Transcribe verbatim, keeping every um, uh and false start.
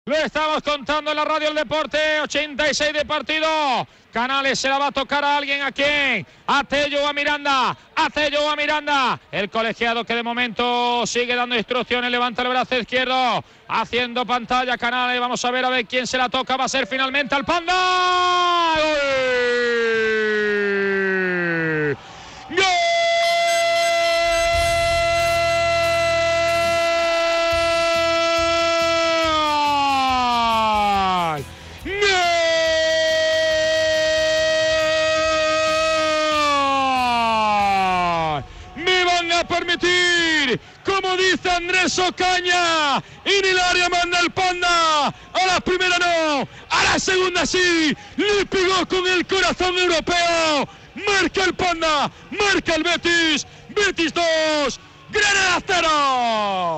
Lo estamos contando en la radio El Deporte, ochenta y seis de partido. Canales se la va a tocar a alguien. ¿A quién? A Tello o a Miranda. A Tello o a Miranda. El colegiado que de momento sigue dando instrucciones. Levanta el brazo izquierdo. Haciendo pantalla Canales. Vamos a ver a ver quién se la toca. Va a ser finalmente al Panda. ¡Gol! ¡Gol! A permitir, como dice Andrés Ocaña, en el área manda el Panda, a la primera no, a la segunda sí, le pegó con el corazón europeo, marca el Panda, marca el Betis, Betis dos, Granada cero.